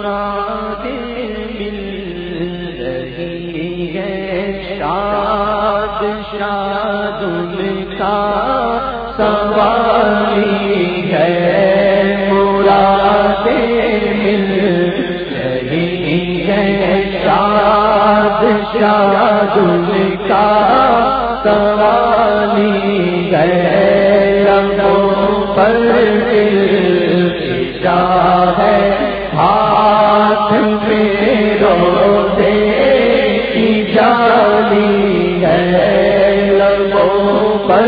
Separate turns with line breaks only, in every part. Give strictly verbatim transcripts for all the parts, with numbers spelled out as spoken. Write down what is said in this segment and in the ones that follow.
مرادیں مل رہی ہیں، شاد شاد ان کا سوالی ہے، مرادیں مل رہی ہیں، شاد شاد ان کا سوالی ہے، رنگوں پر التجا ہے، ہاتھ میں روزے کی جالی ہے، لبوں پر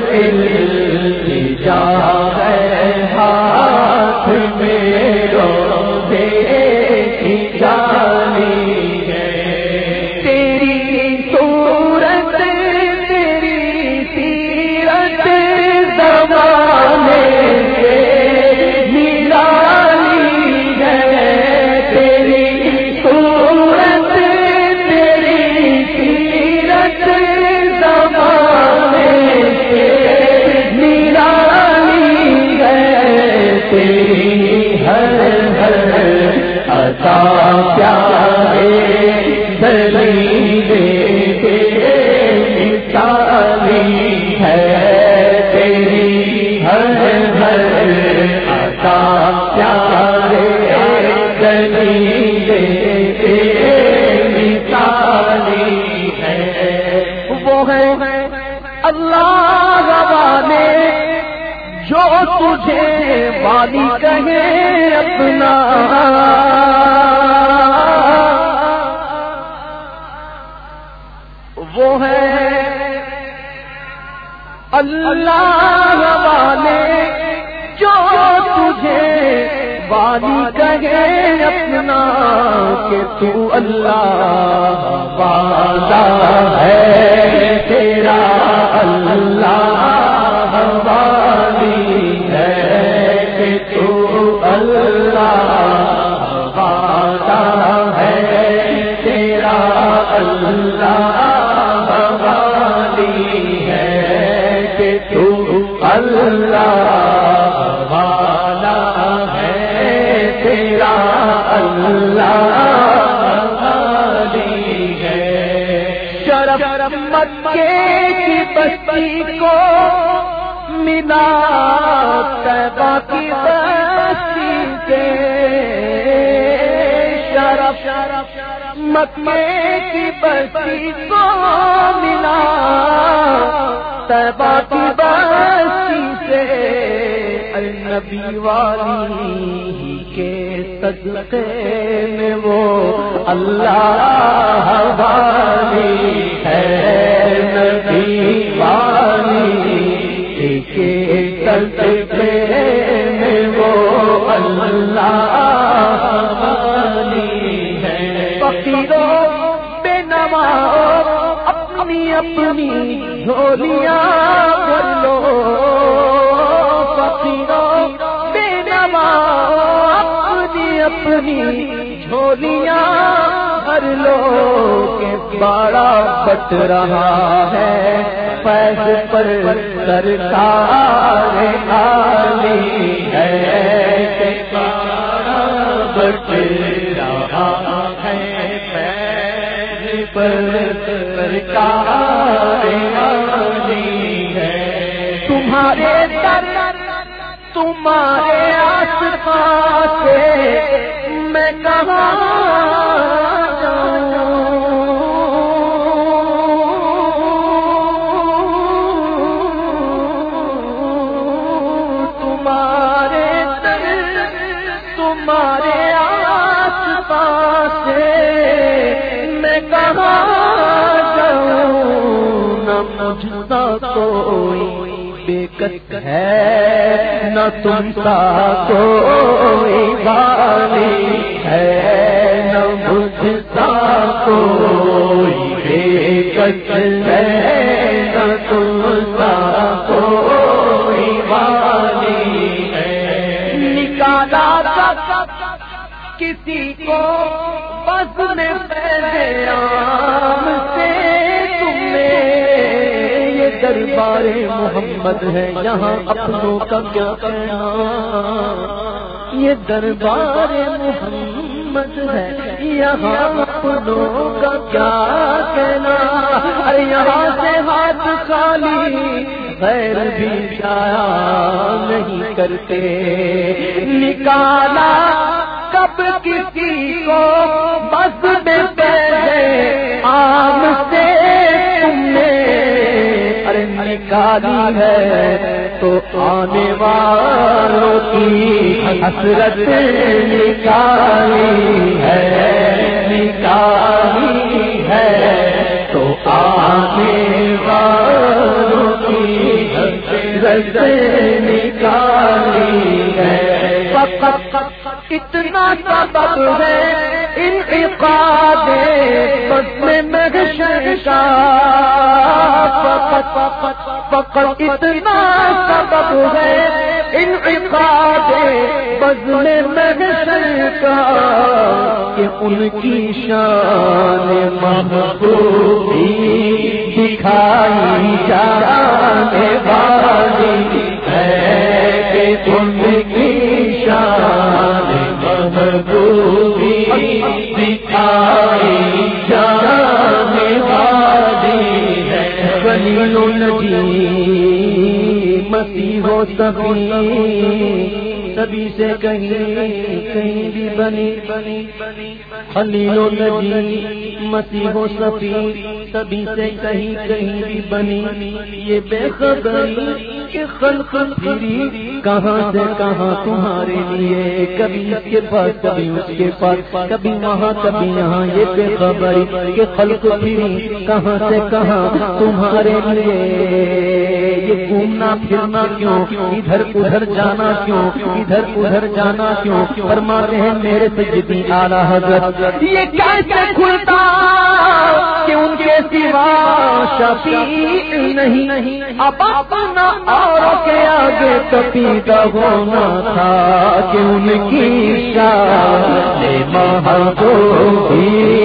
التجا ہے، ہاتھ میں روزے کی جالی ہے، تیری صورت تیری سیرت زمانے سے پیارے دلیلے مثالی ہے، تیری ہر ہر عطا پیارے دلیلے مثالی ہے، وہ ہے اللہ والے جو تجھے والی کہے اپنا، وہ ہے اللہ والے جو تجھے والی کہے اپنا، کہ تو اللہ والا ہے تیرا اللہ والی ہے، کہ تو اللہ والا ہے تیرا اللہ اللہ والا ہے تیرا اللہ والی ہے، شرف مکے کی بستی کو ملا طیبہ کی بستی کے، شرف مکے کی بستی کو ملا طیبہ کی بستی سے، نبی والی کے صدقے میں وہ اللہ والی ہے، نبی والی کے صدقے میں وہ اللہ والی ہے، فقیروں بے نواز اپنی اپنی جھولیاں بھر لو، فقیروں بے نواز اپنی اپنی جھولیاں بھر لو، کہ باڑا بٹ رہا ہے فیض پر سرکار عالی ہے، کہ باڑا بٹ رہا ہے فیض پر سرکار عالی ہے، تمہارے در تمہارے آس پاس سے میں کہاں جاؤں، تمہارے در تمہارے آس پاس سے میں کہاں جاؤں، نہ مجھتا کوئی بےکس ہے نہ تم سا کوئی والی ہے، نہ مجھتا کوئی بےکس ہے نہ تم سا کوئی والی ہے، نکالا کسی کو بزم عام سے تم نے، یہ دربار محمد ہے یہاں اپنوں کا کیا کہنا، یہ دربار محمد محمد ہے یہاں اپنوں کا کیا کہنا، ارے یہاں سے ہاتھ خالی غیر بھی جایا نہیں کرتے، نکالا کب کسی کو بس میں پہلے عام سے تم نے، ارے نکالی ہے تو آنے والوں کی حسرت نکالی ہے، نکالی ہے تو آنے والوں کی حسرت نکالی ہے، فقط اتنا سبب ہے انعقاد بزم محشر کا، فقط فقط اتنا سبب ہے انعقاد بزم محشر کا کہ ان کی شان محبوبی دکھائی جانے والی ہے، کہ ان کی شان محبوبی دکھائی جانے والی ہے، خلیل النبی مسیح و صفی سبھی سے کہیں کہیں بھی بنی، خلیل النبی مسیح و صفی سبھی سے کہیں کہیں بھی بنی، یہ بے خبری کہ خلق پھری کہاں سے کہاں تمہارے لیے، کبھی اس کے پاس کبھی اس کے پاس، کبھی وہاں کبھی یہاں، یہ بے خبری کہ خلق پھری کہاں سے کہاں تمہارے لیے، یہ گھومنا پھرنا کیوں، ادھر ادھر جانا کیوں، ادھر ادھر جانا کیوں، فرماتے ہیں میرے سیدی اعلیٰ حضرت یہ کیسے کھلتا کہ ان کے سوا شفیع نہیں، اب اپنا اور کے آگے تپیدہ ہونا تھا کہ ان کی شان محبوبی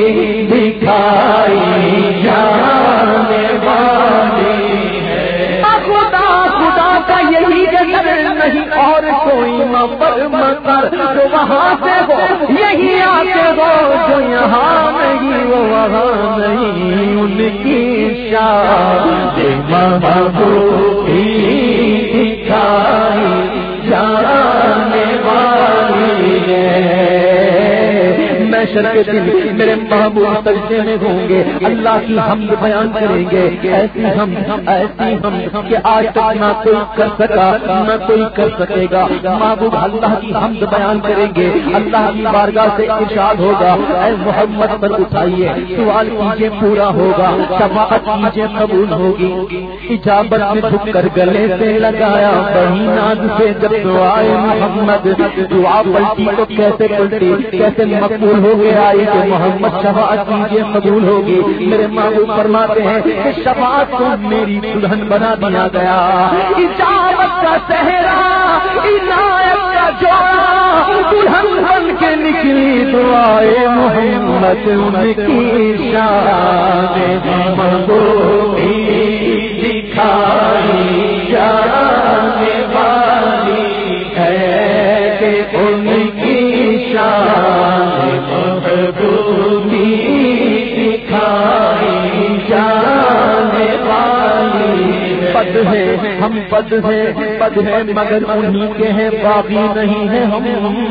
دکھائی جانے والی ہے، خدا خدا کا یہی جگہ نہیں اور کوئی مفر مکر جو وہاں سے ہو، یہی آتے ہو جو یہاں نہیں وہ وہاں نہیں، ان کی شان محبوبی دکھائی جانے والی ہے، محشر کے دن میرے محبوب سجدے میں ہوں گے، اللہ کی حمد بیان کریں گے، ایسی حمد ایسی حمد کہ آج تک نہ کوئی کر سکا نہ کوئی کر سکے گا، محبوب اللہ کی حمد بیان کریں گے، اللہ کی بارگاہ سے ارشاد ہوگا اے محمد پر اٹھائیے سوال کیجئے پورا ہوگا، شفاعت کیجئے قبول ہوگی، اجابت میں جھک کر گلے سے لگایا بہی ناز سے جب دعائے محمد، دعا پلٹی تو کیسے پلٹی کیسے مقبول ہو گیا آئی کہ محمد شفاعت کیجئے قبول ہوگی، میرے محبوب فرماتے ہیں کہ شفاعت کو میری دلہن بنا دیا گیا، اجابت کا صحرا عنایت کا جوڑا دلہن بن کے نکلی دعائے محمد، ان کی شان محبوبی دکھائی جانے والی ہے، کہ ان کی شان محبوبی دکھائی جانے والی ہے، بد ہے ہم بد ہے بد ہے مگر انہی کے ہیں باغی نہیں ہے ہم،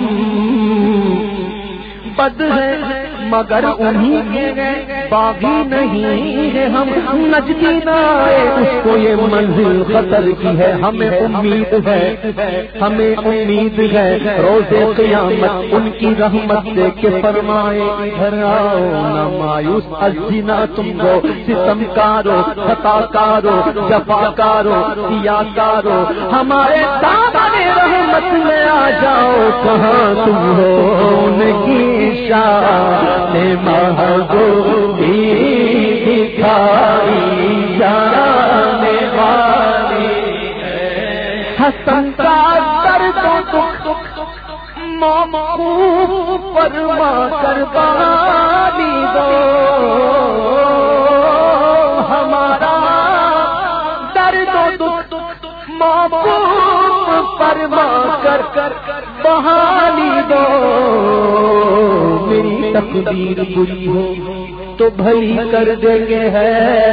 بد ہے مگر انہی کے ہیں باغی نہیں ہے ہم، نجدی نہ آئے اس کو یہ منزل خطر کی ہے، ہمیں امید ہے ہمیں امید ہے روز قیامت ان کی رحمت سے کہ فرمائے ادھر آؤ نہ مایوس ازنا تم کو ستم کارو خطا کارو جفا کارو سیا کارو، ہمارے دامن رحمت میں آ جاؤ کہاں تم ہو، ان کی شان محبوبی دکھائی جانے والی ہے، حسن کا درد و دکھ موقوف فرما کر بانی دو، ہمارا درد و دکھ موقوف فرما کر بہانی دو، تقدیر بری ہو تو بھلی کر دیں گے ہے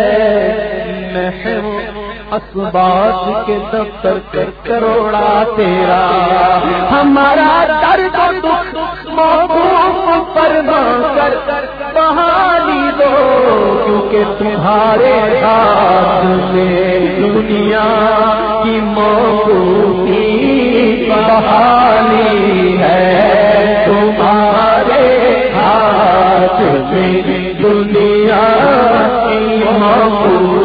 محو اسباب کے دفتر کر کروڑا تیرا ہمارا درد و دکھ موضوع پر نہ کر بحالی دو کیونکہ تمہارے ہاتھ میں دنیا کی موضوع کی بحالی ہے تمہارے ہاتھ میں دنیا کی موضوع